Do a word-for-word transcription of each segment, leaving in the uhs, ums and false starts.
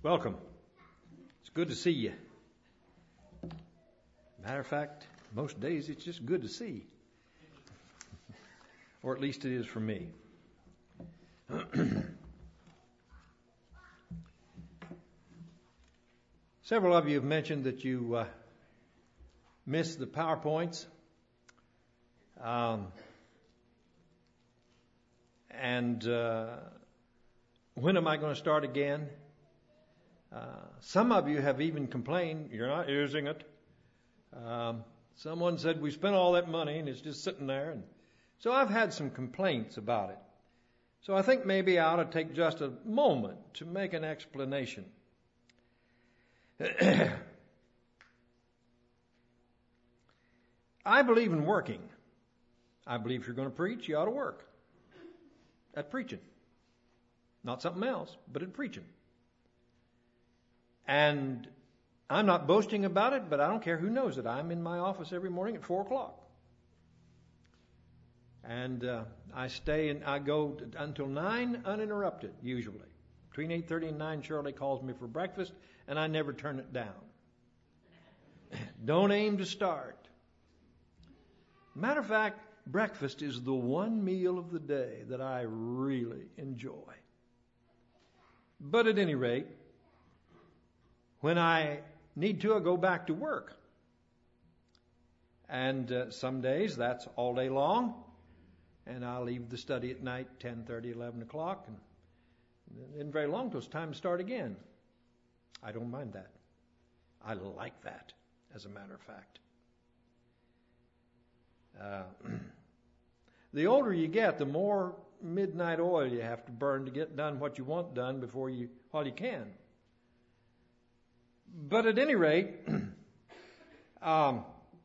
Welcome. It's good to see you. Matter of fact, most days it's just good to see. Or at least it is for me. Several of you have mentioned that you uh, missed the PowerPoints. Um, and uh, when am I going to start again? Uh, some of you have even complained, you're not using it. Um, someone said, we spent all that money and it's just sitting there. And so I've had some complaints about it. So I think maybe I ought to take just a moment to make an explanation. I believe in working. I believe if you're going to preach, you ought to work at preaching. Not something else, but at preaching. And I'm not boasting about it, but I don't care who knows it. I'm in my office every morning at four o'clock. And uh, I stay and I go to, until nine uninterrupted, usually. Between eight thirty and nine, Shirley calls me for breakfast, and I never turn it down. Don't aim to start. Matter of fact, breakfast is the one meal of the day that I really enjoy. But at any rate, when I need to, I go back to work. And uh, some days that's all day long. And I'll leave the study at night, ten thirty, eleven o'clock. And then very long till it's time to start again. I don't mind that. I like that, as a matter of fact. Uh, the older you get, the more midnight oil you have to burn to get done what you want done before you, while you can. But at any rate, um,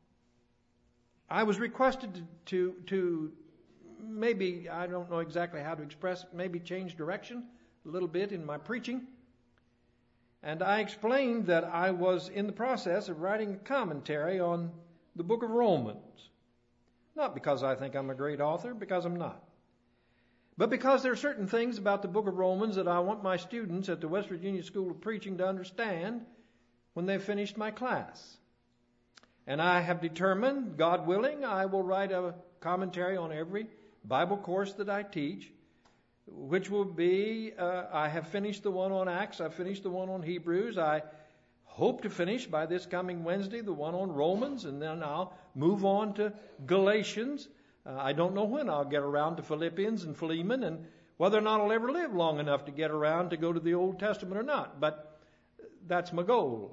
I was requested to, to, to maybe, I don't know exactly how to express it, maybe change direction a little bit in my preaching. And I explained that I was in the process of writing a commentary on the book of Romans. Not because I think I'm a great author, because I'm not. But because there are certain things about the book of Romans that I want my students at the West Virginia School of Preaching to understand when they've finished my class. And I have determined, God willing, I will write a commentary on every Bible course that I teach, which will be, uh, I have finished the one on Acts, I've finished the one on Hebrews, I hope to finish by this coming Wednesday the one on Romans, and then I'll move on to Galatians. Uh, I don't know when I'll get around to Philippians and Philemon, and whether or not I'll ever live long enough to get around to go to the Old Testament or not, but that's my goal.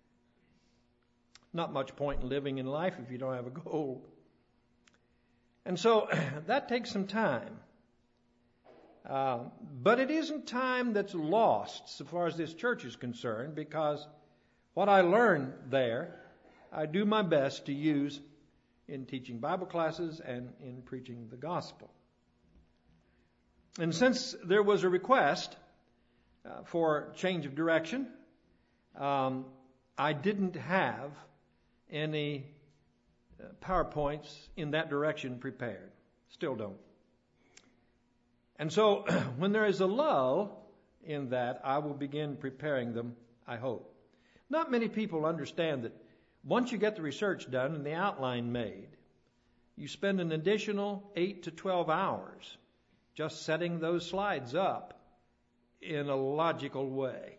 Not much point in living in life if you don't have a goal. And so that takes some time. Uh, but it isn't time that's lost so far as this church is concerned, because what I learned there, I do my best to use in teaching Bible classes and in preaching the gospel. And since there was a request uh, for change of direction, um, I didn't have any uh, PowerPoints in that direction prepared. Still don't. And so when there is a lull in that, I will begin preparing them, I hope. Not many people understand that once you get the research done and the outline made, you spend an additional eight to twelve hours just setting those slides up in a logical way.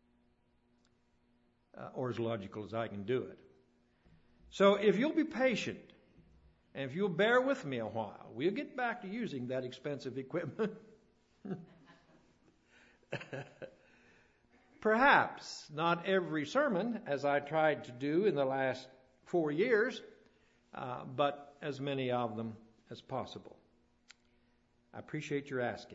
Uh, or as logical as I can do it. So if you'll be patient, and if you'll bear with me a while, we'll get back to using that expensive equipment. Perhaps not every sermon, as I tried to do in the last four years, uh, but as many of them as possible. I appreciate your asking.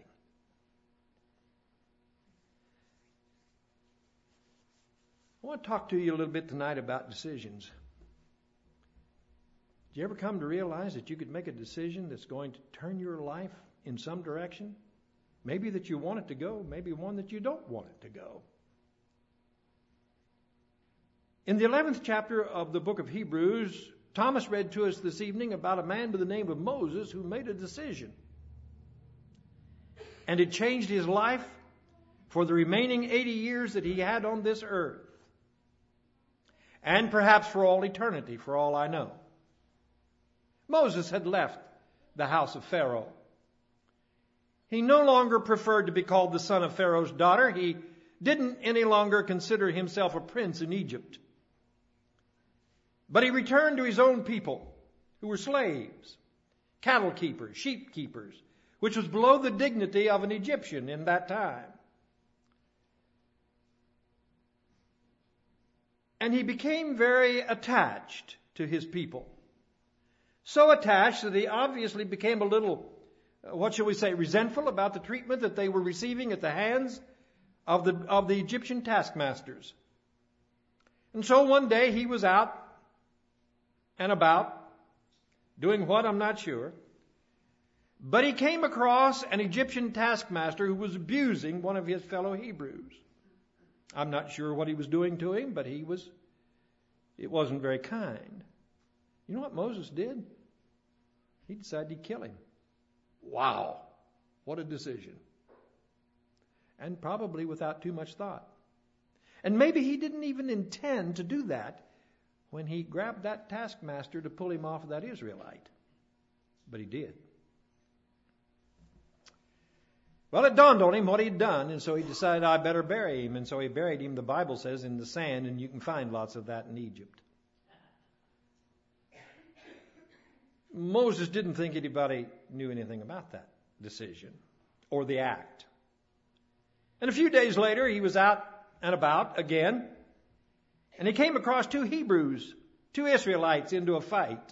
I want to talk to you a little bit tonight about decisions. Do you ever come to realize that you could make a decision that's going to turn your life in some direction? Maybe that you want it to go, maybe one that you don't want it to go. In the eleventh chapter of the book of Hebrews, Thomas read to us this evening about a man by the name of Moses who made a decision. And it changed his life for the remaining eighty years that he had on this earth. And perhaps for all eternity, for all I know. Moses had left the house of Pharaoh. He no longer preferred to be called the son of Pharaoh's daughter. He didn't any longer consider himself a prince in Egypt. But he returned to his own people, who were slaves, cattle keepers, sheep keepers, which was below the dignity of an Egyptian in that time. And he became very attached to his people. So attached that he obviously became a little, what shall we say, resentful about the treatment that they were receiving at the hands of the, of the Egyptian taskmasters. And so one day he was out and about, doing what, I'm not sure. But he came across an Egyptian taskmaster who was abusing one of his fellow Hebrews. I'm not sure what he was doing to him, but he was, it wasn't very kind. You know what Moses did? He decided to kill him. Wow, what a decision. And probably without too much thought. And maybe he didn't even intend to do that when he grabbed that taskmaster to pull him off of that Israelite. But he did. Well, it dawned on him what he'd done, and so he decided, I better bury him. And so he buried him, the Bible says, in the sand, and you can find lots of that in Egypt. Moses didn't think anybody knew anything about that decision or the act. And a few days later, he was out and about again, and he came across two Hebrews, two Israelites into a fight.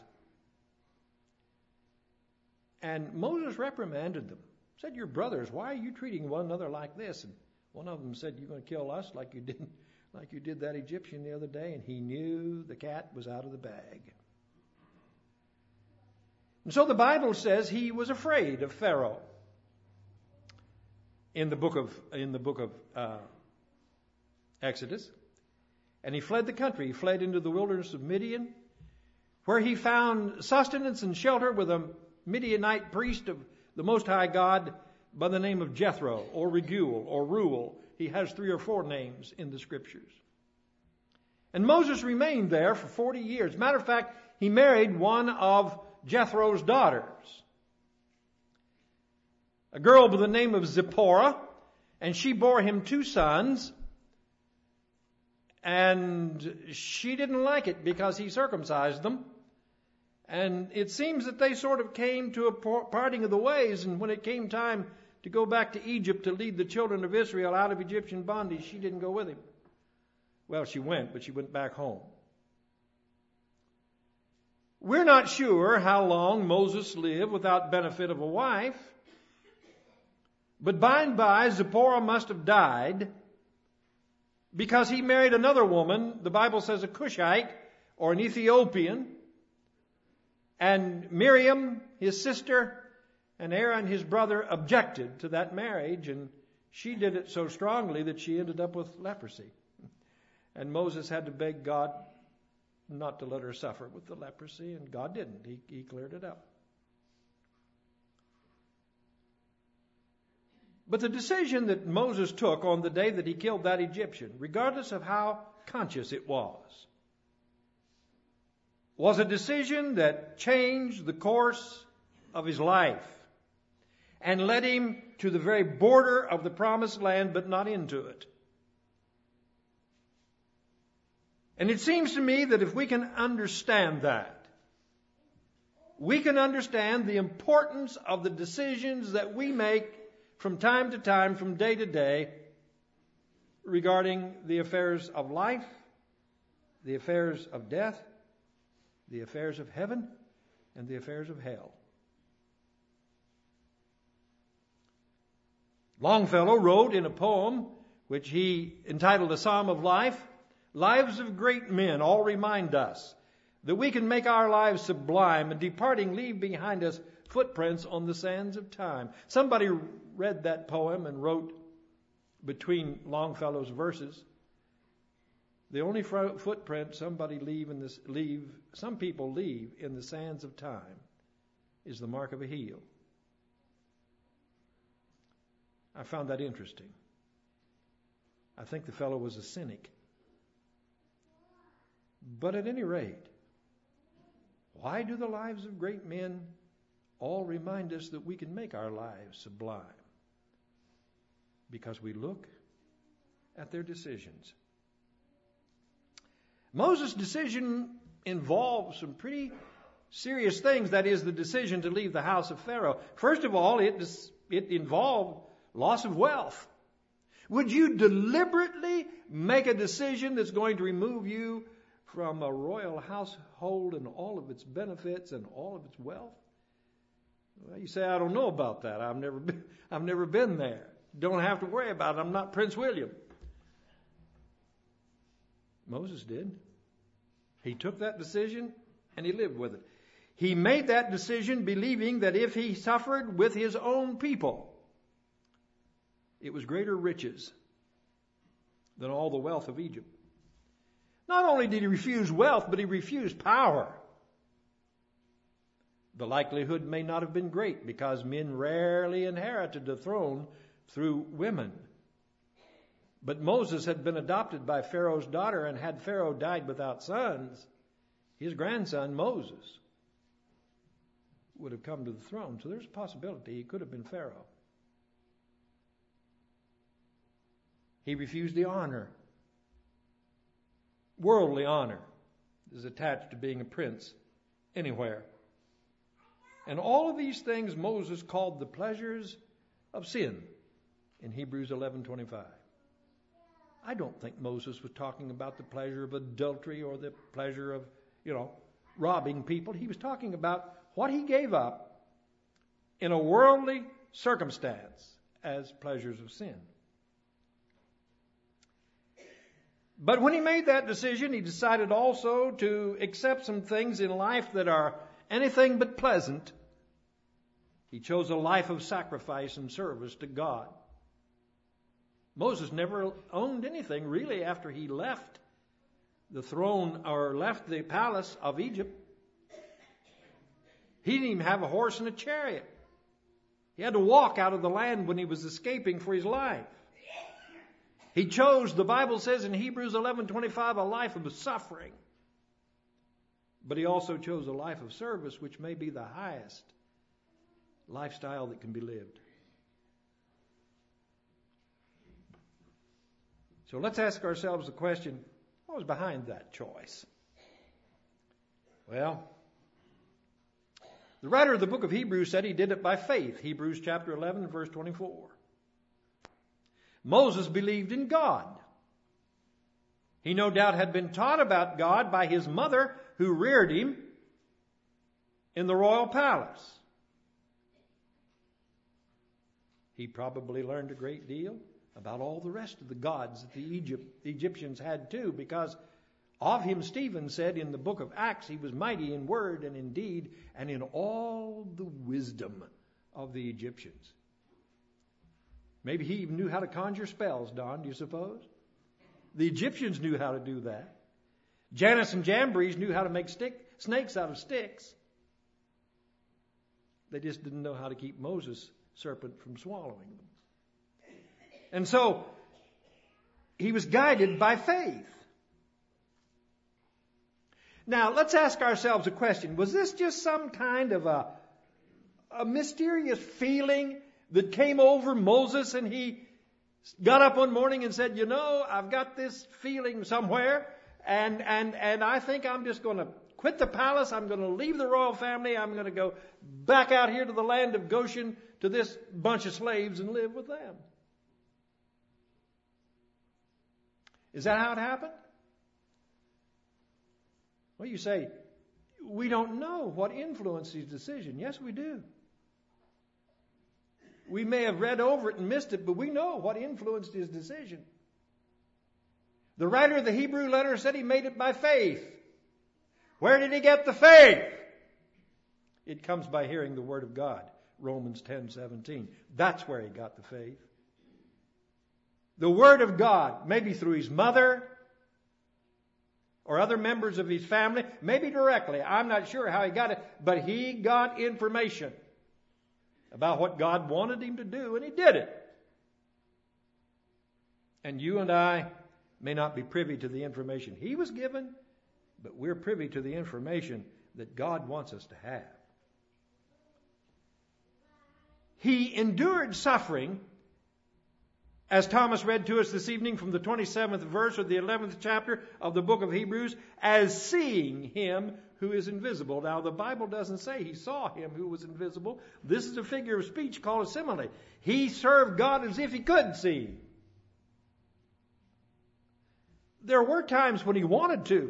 And Moses reprimanded them. Said, "Your brothers, why are you treating one another like this?" And one of them said, "You're going to kill us like you did, like you did that Egyptian the other day." And he knew the cat was out of the bag. And so the Bible says he was afraid of Pharaoh. In the book of in the book of uh, Exodus, and he fled the country. He fled into the wilderness of Midian, where he found sustenance and shelter with a Midianite priest of the Most High God by the name of Jethro, or Reguel, or Reuel. He has three or four names in the Scriptures. And Moses remained there for forty years. Matter of fact, he married one of Jethro's daughters, a girl by the name of Zipporah, and she bore him two sons. And she didn't like it because he circumcised them. And it seems that they sort of came to a parting of the ways, and when it came time to go back to Egypt to lead the children of Israel out of Egyptian bondage, she didn't go with him. Well, she went, but she went back home. We're not sure how long Moses lived without benefit of a wife, but by and by Zipporah must have died because he married another woman, the Bible says a Cushite or an Ethiopian. And Miriam, his sister, and Aaron, his brother, objected to that marriage, and she did it so strongly that she ended up with leprosy. And Moses had to beg God not to let her suffer with the leprosy, and God didn't. He, he cleared it up. But the decision that Moses took on the day that he killed that Egyptian, regardless of how conscious it was, was a decision that changed the course of his life and led him to the very border of the promised land, but not into it. And it seems to me that if we can understand that, we can understand the importance of the decisions that we make from time to time, from day to day, regarding the affairs of life, the affairs of death, the affairs of heaven, and the affairs of hell. Longfellow wrote in a poem which he entitled A Psalm of Life, "Lives of great men all remind us that we can make our lives sublime and departing leave behind us footprints on the sands of time." Somebody read that poem and wrote between Longfellow's verses, "The only footprint somebody leave in this leave some people leave in the sands of time is the mark of a heel." I found that interesting. I think the fellow was a cynic. But at any rate, why do the lives of great men all remind us that we can make our lives sublime? Because we look at their decisions. Moses' decision involved some pretty serious things. That is, the decision to leave the house of Pharaoh. First of all, it, it involved loss of wealth. Would you deliberately make a decision that's going to remove you from a royal household and all of its benefits and all of its wealth? Well, you say, I don't know about that. I've never been, I've never been there. Don't have to worry about it. I'm not Prince William. Moses did. He took that decision and he lived with it. He made that decision believing that if he suffered with his own people, it was greater riches than all the wealth of Egypt. Not only did he refuse wealth, but he refused power. The likelihood may not have been great because men rarely inherited the throne through women. But Moses had been adopted by Pharaoh's daughter, and had Pharaoh died without sons, his grandson Moses would have come to the throne. So there's a possibility he could have been Pharaoh. He refused the honor. Worldly honor is attached to being a prince anywhere. And all of these things Moses called the pleasures of sin in Hebrews eleven twenty-five. I don't think Moses was talking about the pleasure of adultery or the pleasure of, you know, robbing people. He was talking about what he gave up in a worldly circumstance as pleasures of sin. But when he made that decision, he decided also to accept some things in life that are anything but pleasant. He chose a life of sacrifice and service to God. Moses never owned anything really after he left the throne or left the palace of Egypt. He didn't even have a horse and a chariot. He had to walk out of the land when he was escaping for his life. He chose, the Bible says in Hebrews eleven twenty-five, a life of suffering. But he also chose a life of service, which may be the highest lifestyle that can be lived. So let's ask ourselves the question, what was behind that choice? Well, the writer of the book of Hebrews said he did it by faith. Hebrews chapter eleven, verse twenty-four. Moses believed in God. He no doubt had been taught about God by his mother, who reared him in the royal palace. He probably learned a great deal about all the rest of the gods that the Egypt, the Egyptians had too, because of him Stephen said in the book of Acts, he was mighty in word and in deed and in all the wisdom of the Egyptians. Maybe he even knew how to conjure spells, Don, do you suppose? The Egyptians knew how to do that. Jannes and Jambres knew how to make stick, snakes out of sticks. They just didn't know how to keep Moses' serpent from swallowing them. And so, he was guided by faith. Now, let's ask ourselves a question. Was this just some kind of a, a mysterious feeling that came over Moses, and he got up one morning and said, you know, I've got this feeling somewhere, and, and, and I think I'm just going to quit the palace. I'm going to leave the royal family. I'm going to go back out here to the land of Goshen to this bunch of slaves and live with them. Is that how it happened? Well, you say, we don't know what influenced his decision. Yes, we do. We may have read over it and missed it, but we know what influenced his decision. The writer of the Hebrew letter said he made it by faith. Where did he get the faith? It comes by hearing the word of God. Romans ten seventeen. That's where he got the faith. The word of God, maybe through his mother or other members of his family, maybe directly. I'm not sure how he got it, but he got information about what God wanted him to do, and he did it. And you and I may not be privy to the information he was given, but we're privy to the information that God wants us to have. He endured suffering, as Thomas read to us this evening from the twenty-seventh verse of the eleventh chapter of the book of Hebrews, as seeing him who is invisible. Now, the Bible doesn't say he saw him who was invisible. This is a figure of speech called a simile. He served God as if he could see. There were times when he wanted to.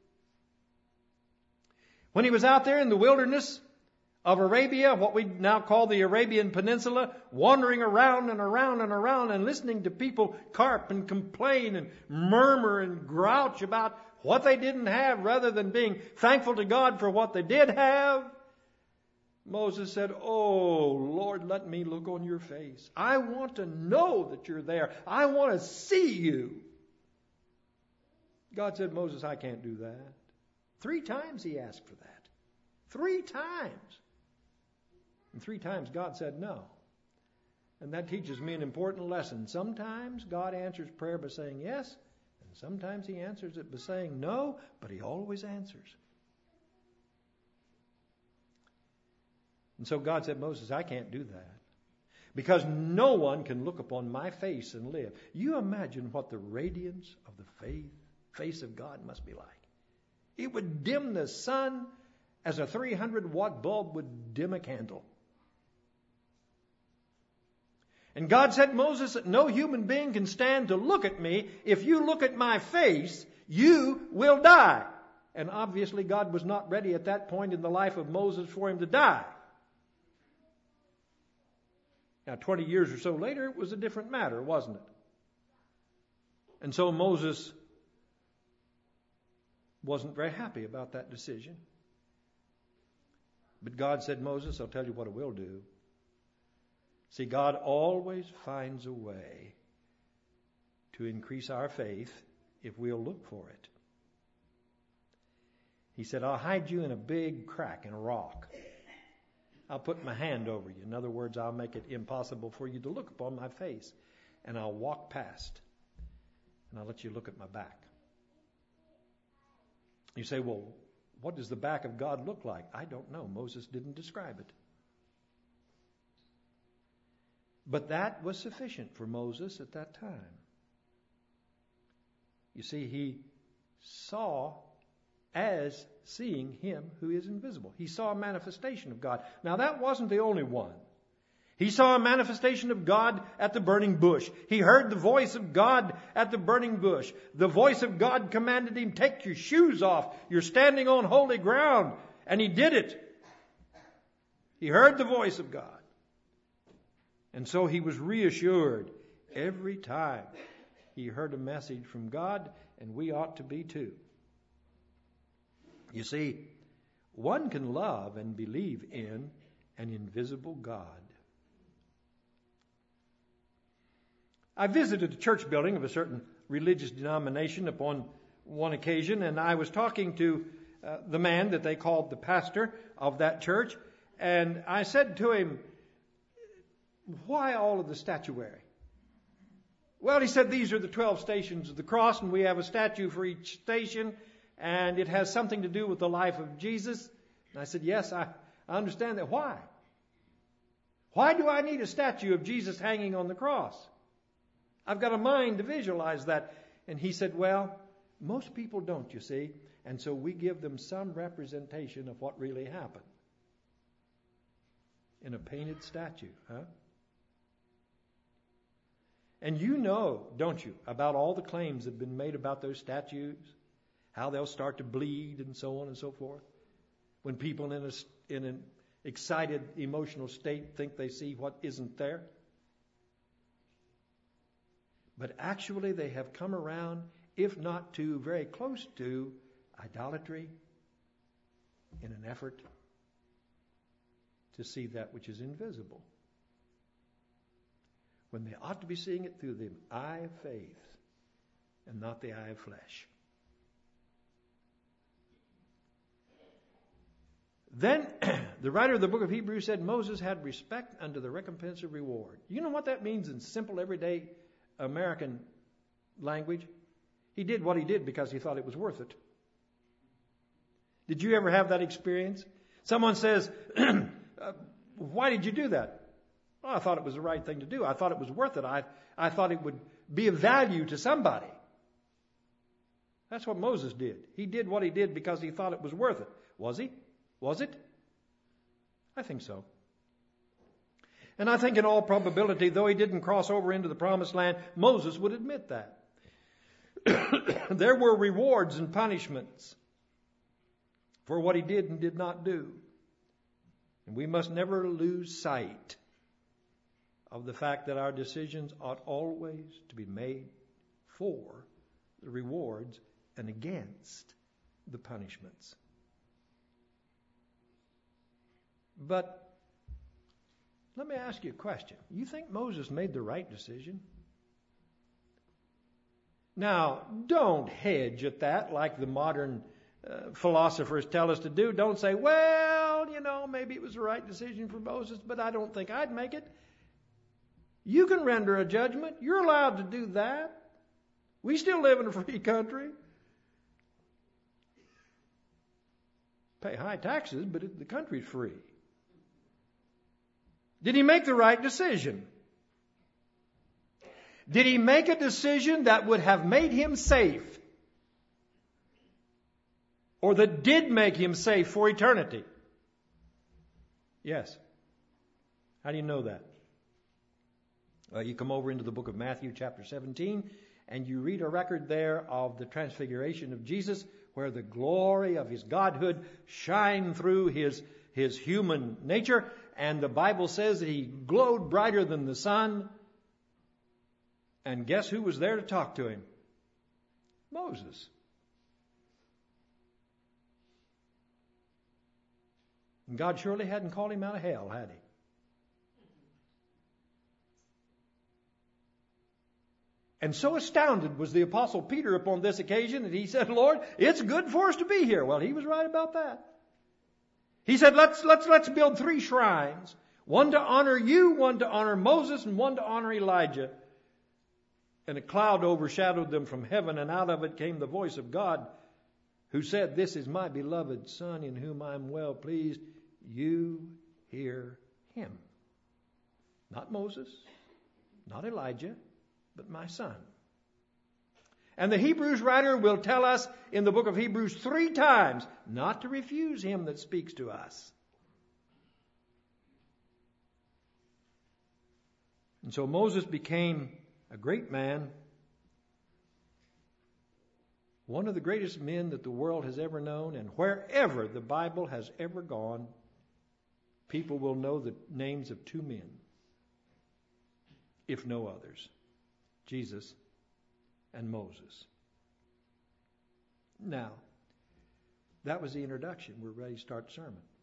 When he was out there in the wilderness of Arabia, what we now call the Arabian Peninsula, wandering around and around and around and listening to people carp and complain and murmur and grouch about what they didn't have rather than being thankful to God for what they did have, Moses said, "Oh, Lord, let me look on your face. I want to know that you're there. I want to see you." God said, "Moses, I can't do that." Three times he asked for that. Three times. And three times God said no. And that teaches me an important lesson. Sometimes God answers prayer by saying yes, and sometimes he answers it by saying no, but he always answers. And so God said, "Moses, I can't do that. Because no one can look upon my face and live." You imagine what the radiance of the faith, face of God must be like. It would dim the sun as a three hundred watt bulb would dim a candle. And God said, "Moses, no human being can stand to look at me. If you look at my face, you will die." And obviously God was not ready at that point in the life of Moses for him to die. Now, twenty years or so later, it was a different matter, wasn't it? And so Moses wasn't very happy about that decision. But God said, "Moses, I'll tell you what I will do." See, God always finds a way to increase our faith if we'll look for it. He said, "I'll hide you in a big crack in a rock. I'll put my hand over you. In other words, I'll make it impossible for you to look upon my face. And I'll walk past. And I'll let you look at my back." You say, "Well, what does the back of God look like?" I don't know. Moses didn't describe it. But that was sufficient for Moses at that time. You see, he saw as seeing him who is invisible. He saw a manifestation of God. Now, that wasn't the only one. He saw a manifestation of God at the burning bush. He heard the voice of God at the burning bush. The voice of God commanded him, "Take your shoes off. You're standing on holy ground." And he did it. He heard the voice of God. And so he was reassured every time he heard a message from God, and we ought to be too. You see, one can love and believe in an invisible God. I visited a church building of a certain religious denomination upon one occasion, and I was talking to uh, the man that they called the pastor of that church, and I said to him, "Why all of the statuary?" "Well," he said, "these are the twelve stations of the cross, and we have a statue for each station, and it has something to do with the life of Jesus." And I said, "Yes, I, I understand that. Why? Why do I need a statue of Jesus hanging on the cross? I've got a mind to visualize that." And he said, "Well, most people don't, you see, and so we give them some representation of what really happened in a painted statue, huh?" And you know, don't you, about all the claims that have been made about those statues, how they'll start to bleed and so on and so forth, when people in, a, in an excited emotional state think they see what isn't there. But actually they have come around, if not to, very close to idolatry in an effort to see that which is invisible, when they ought to be seeing it through the eye of faith and not the eye of flesh. Then the writer of the book of Hebrews said Moses had respect unto the recompense of reward. You know what that means in simple, everyday American language. He did what he did because he thought it was worth it. Did you ever have that experience? Someone says, uh, why did you do that? Well, I thought it was the right thing to do. I thought it was worth it. I, I thought it would be of value to somebody. That's what Moses did. He did what he did because he thought it was worth it. Was he? Was it? I think so. And I think in all probability, though he didn't cross over into the promised land, Moses would admit that. There were rewards and punishments for what he did and did not do. And we must never lose sight of the fact that our decisions ought always to be made for the rewards and against the punishments. But let me ask you a question. You think Moses made the right decision? Now, don't hedge at that like the modern uh, philosophers tell us to do. Don't say, well, you know, maybe it was the right decision for Moses, but I don't think I'd make it. You can render a judgment. You're allowed to do that. We still live in a free country. Pay high taxes, but it, the country's free. Did he make the right decision? Did he make a decision that would have made him safe? Or that did make him safe for eternity? Yes. How do you know that? Well, you come over into the book of Matthew chapter seventeen and you read a record there of the transfiguration of Jesus, where the glory of his godhood shined through his, his human nature. And the Bible says that he glowed brighter than the sun. And guess who was there to talk to him? Moses. And God surely hadn't called him out of hell, had he? And so astounded was the Apostle Peter upon this occasion that he said, Lord, it's good for us to be here. Well, he was right about that. He said, let's, let's, let's build three shrines. One to honor you, one to honor Moses, and one to honor Elijah. And a cloud overshadowed them from heaven, and out of it came the voice of God, who said, this is my beloved Son, in whom I am well pleased. You hear him. Not Moses, not Elijah, but my Son. And the Hebrews writer will tell us in the book of Hebrews three times not to refuse him that speaks to us. And so Moses became a great man, one of the greatest men that the world has ever known, and wherever the Bible has ever gone, people will know the names of two men, if no others, Jesus and Moses. Now, that was the introduction. We're ready to start the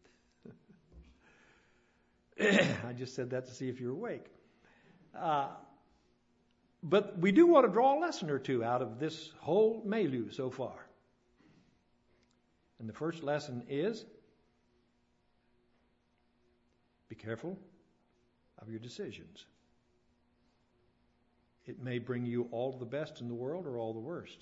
sermon. I just said that to see if you're awake. Uh, but we do want to draw a lesson or two out of this whole milieu so far. And the first lesson is, be careful of your decisions. It may bring you all the best in the world or all the worst.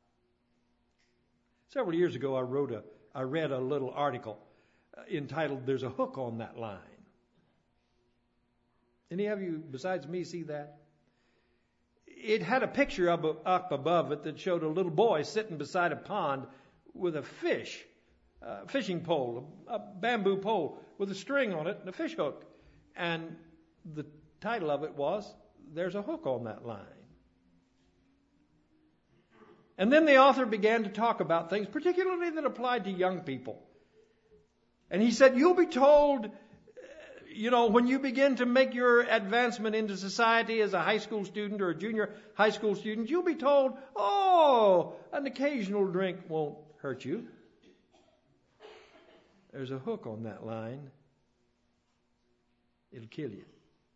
Several years ago, I wrote a, I read a little article entitled, "There's a Hook on That Line." Any of you besides me see that? It had a picture up, up above it that showed a little boy sitting beside a pond with a fish, a fishing pole, a bamboo pole with a string on it and a fish hook. And the title of it was, "There's a Hook on That Line." And then the author began to talk about things, particularly that applied to young people. And he said, you'll be told, you know, when you begin to make your advancement into society as a high school student or a junior high school student, you'll be told, oh, an occasional drink won't hurt you. There's a hook on that line. It'll kill you.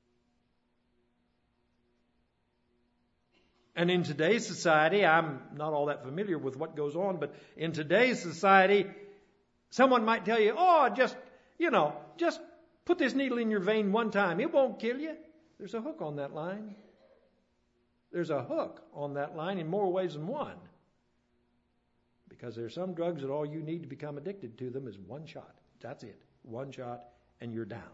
And in today's society, I'm not all that familiar with what goes on, but in today's society, someone might tell you, oh, just, you know, just put this needle in your vein one time. It won't kill you. There's a hook on that line. There's a hook on that line in more ways than one. Because there are some drugs that all you need to become addicted to them is one shot. That's it. One shot and you're down.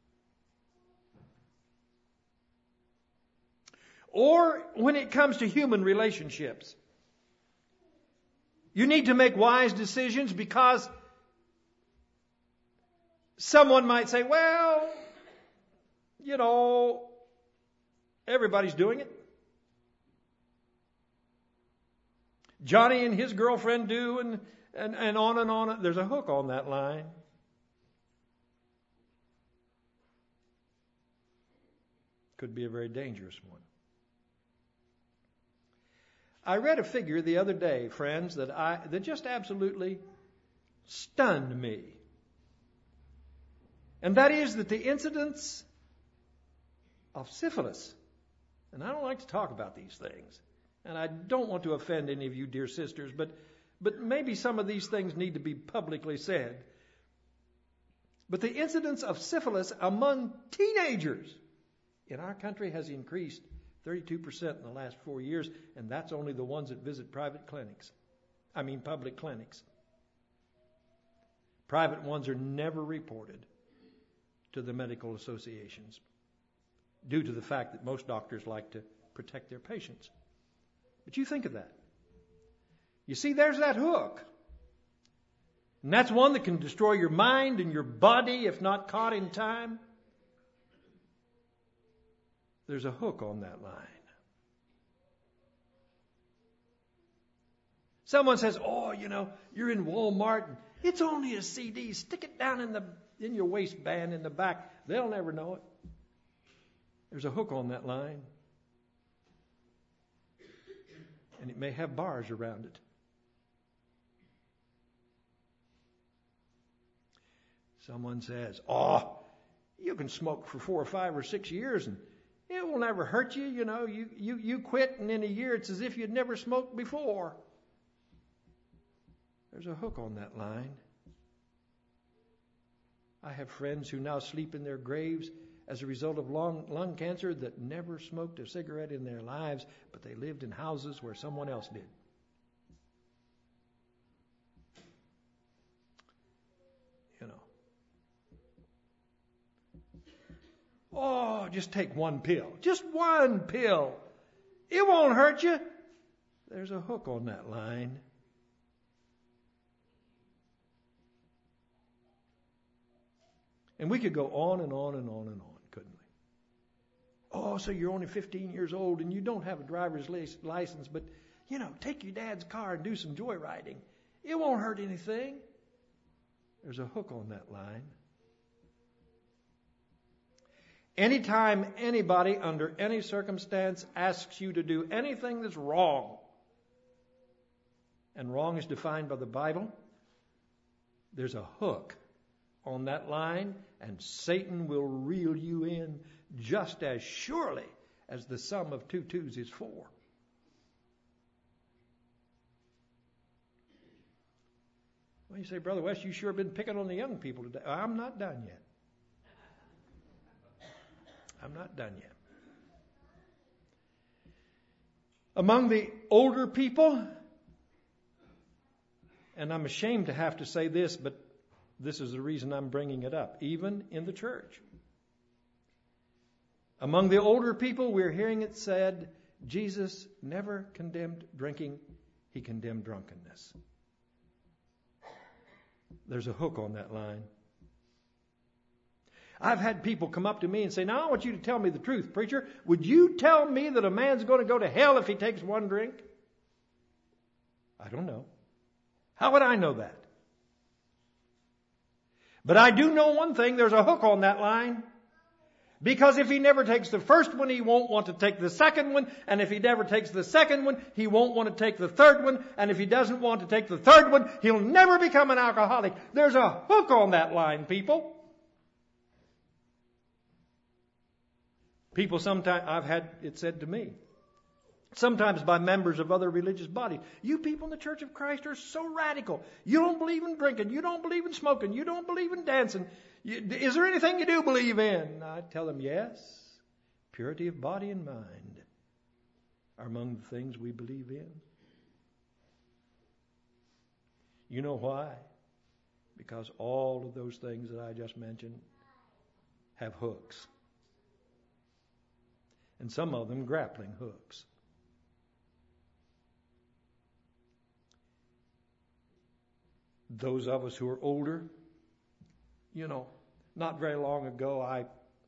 Or when it comes to human relationships, you need to make wise decisions because someone might say, well, you know, everybody's doing it. Johnny and his girlfriend do, and, and, and on and on. There's a hook on that line. Could be a very dangerous one. I read a figure the other day, friends, that I that just absolutely stunned me. And that is that the incidence of syphilis, and I don't like to talk about these things, and I don't want to offend any of you dear sisters, but, but maybe some of these things need to be publicly said. But the incidence of syphilis among teenagers in our country has increased thirty-two percent in the last four years, and that's only the ones that visit private clinics. I mean public clinics. Private ones are never reported to the medical associations due to the fact that most doctors like to protect their patients. But you think of that. You see, there's that hook. And that's one that can destroy your mind and your body if not caught in time. There's a hook on that line. Someone says, oh, you know, you're in Walmart and it's only a C D. Stick it down in the in your waistband in the back. They'll never know it. There's a hook on that line. And it may have bars around it. Someone says, oh, you can smoke for four or five or six years and it will never hurt you. You know, you, you, you quit and in a year it's as if you'd never smoked before. There's a hook on that line. I have friends who now sleep in their graves as a result of lung, lung cancer that never smoked a cigarette in their lives, but they lived in houses where someone else did. You know. Oh, just take one pill. Just one pill. It won't hurt you. There's a hook on that line. And we could go on and on and on and on, couldn't we? Oh, so you're only fifteen years old and you don't have a driver's license, but, you know, take your dad's car and do some joyriding. It won't hurt anything. There's a hook on that line. Anytime anybody under any circumstance asks you to do anything that's wrong, and wrong is defined by the Bible, there's a hook on that line, and Satan will reel you in just as surely as the sum of two twos is four. Well, you say, Brother West, you sure been picking on the young people today. I'm not done yet. I'm not done yet. Among the older people, and I'm ashamed to have to say this, but this is the reason I'm bringing it up, even in the church. Among the older people, we're hearing it said, Jesus never condemned drinking, he condemned drunkenness. There's a hook on that line. I've had people come up to me and say, now I want you to tell me the truth, preacher. Would you tell me that a man's going to go to hell if he takes one drink? I don't know. How would I know that? But I do know one thing, there's a hook on that line. Because if he never takes the first one, he won't want to take the second one. And if he never takes the second one, he won't want to take the third one. And if he doesn't want to take the third one, he'll never become an alcoholic. There's a hook on that line, people. People sometimes, I've had it said to me, sometimes by members of other religious bodies, you people in the Church of Christ are so radical. You don't believe in drinking. You don't believe in smoking. You don't believe in dancing. You, is there anything you do believe in? I tell them, yes. Purity of body and mind. are among the things we believe in. You know why? Because all of those things that I just mentioned have hooks. And some of them grappling hooks. Those of us who are older, you know, not very long ago I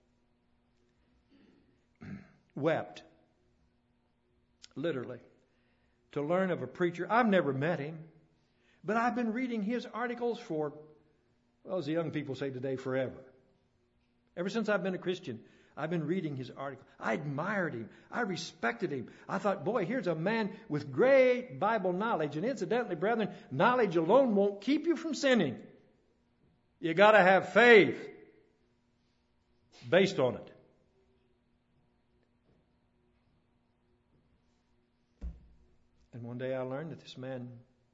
wept, literally, to learn of a preacher. I've never met him, but I've been reading his articles for, well, as the young people say today, forever. Ever since I've been a Christian, I've been reading his article. I admired him. I respected him. I thought, boy, here's a man with great Bible knowledge. And incidentally, brethren, knowledge alone won't keep you from sinning. You got to have faith based on it. And one day I learned that this man,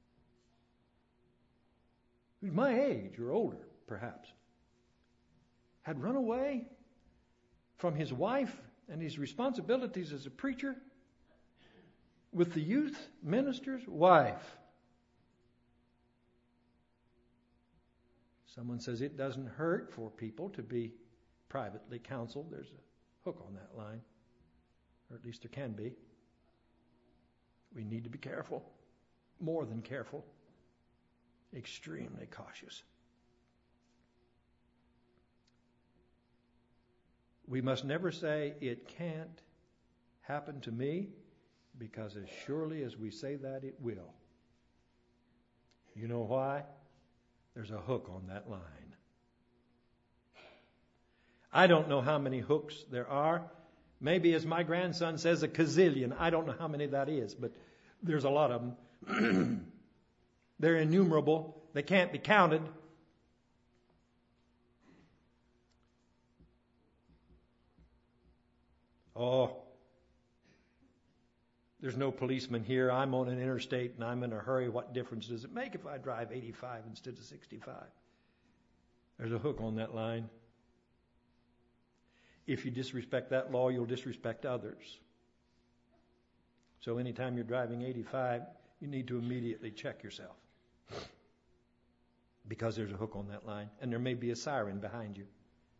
who's my age or older, perhaps, had run away from his wife and his responsibilities as a preacher with the youth minister's wife. Someone says it doesn't hurt for people to be privately counseled. There's a hook on that line, or at least there can be. We need to be careful, more than careful, extremely cautious. We must never say, it can't happen to me, because as surely as we say that, it will. You know why? There's a hook on that line. I don't know how many hooks there are. Maybe, as my grandson says, a gazillion. I don't know how many that is, but there's a lot of them. They're innumerable. They can't be counted. Oh, there's no policeman here. I'm on an interstate and I'm in a hurry. What difference does it make if I drive eighty-five instead of sixty-five? There's a hook on that line. If you disrespect that law, you'll disrespect others. So anytime you're driving eighty-five, you need to immediately check yourself, because there's a hook on that line, and there may be a siren behind you.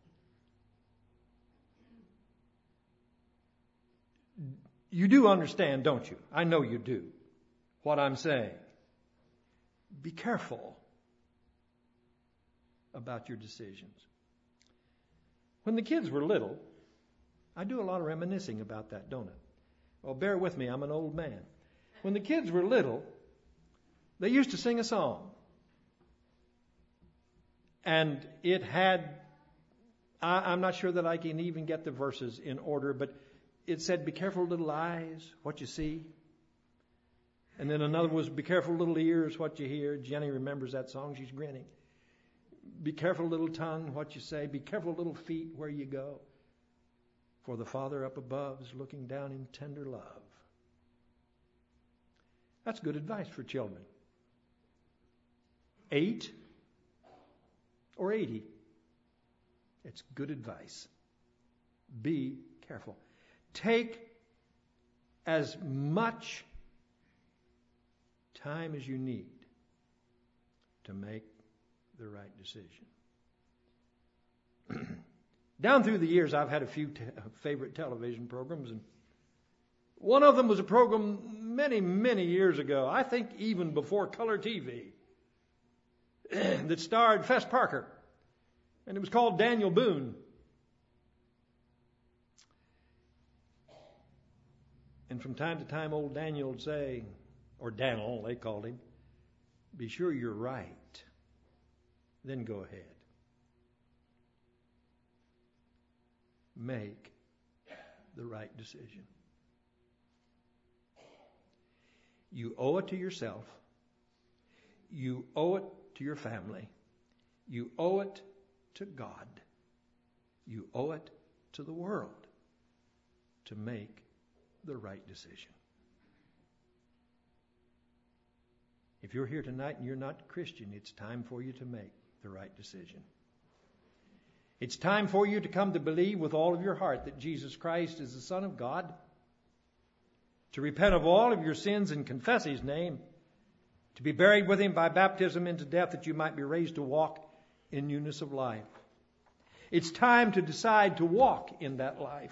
You do understand, don't you? I know you do, what I'm saying. Be careful about your decisions. When the kids were little, I do a lot of reminiscing about that, don't I? Well, bear with me, I'm an old man. When the kids were little, they used to sing a song. And it had, I, I'm not sure that I can even get the verses in order, but it said, be careful, little eyes, what you see. And then another was, be careful, little ears, what you hear. Jenny remembers that song. She's grinning. Be careful, little tongue, what you say. Be careful, little feet, where you go. For the Father up above is looking down in tender love. That's good advice for children. Eight or eighty. It's good advice. Be careful. Take as much time as you need to make the right decision. Down through the years, I've had a few te- favorite television programs, and one of them was a program many, many years ago, I think even before color T V, that starred Fess Parker, and it was called Daniel Boone. And from time to time, old Daniel would say, or Daniel, they called him, be sure you're right, then go ahead. Make the right decision. You owe it to yourself. You owe it to your family. You owe it to God. You owe it to the world to make the right decision. If you're here tonight and you're not Christian, it's time for you to make the right decision. It's time for you to come to believe with all of your heart that Jesus Christ is the Son of God, to repent of all of your sins and confess His name, to be buried with Him by baptism into death, that you might be raised to walk in newness of life. It's time to decide to walk in that life.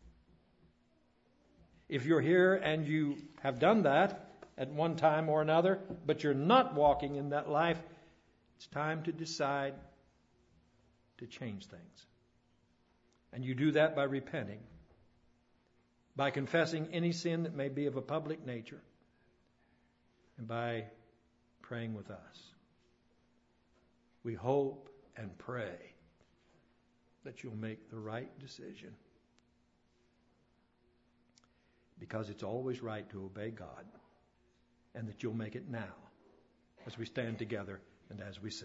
If you're here and you have done that at one time or another, but you're not walking in that life, it's time to decide to change things. And you do that by repenting, by confessing any sin that may be of a public nature, and by praying with us. We hope and pray that you'll make the right decision, because it's always right to obey God, and that you'll make it now as we stand together and as we sing.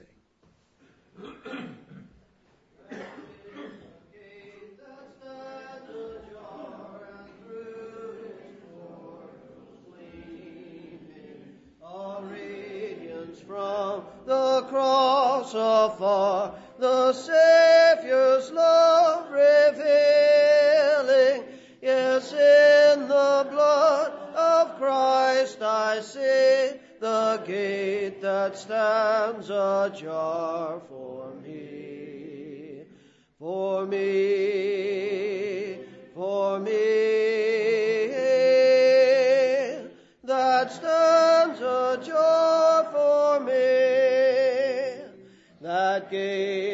From the cross afar, the Savior's love revealing. Yes, in the blood of Christ I see the gate that stands ajar for me, for me, for me, that stands ajar for me, that gate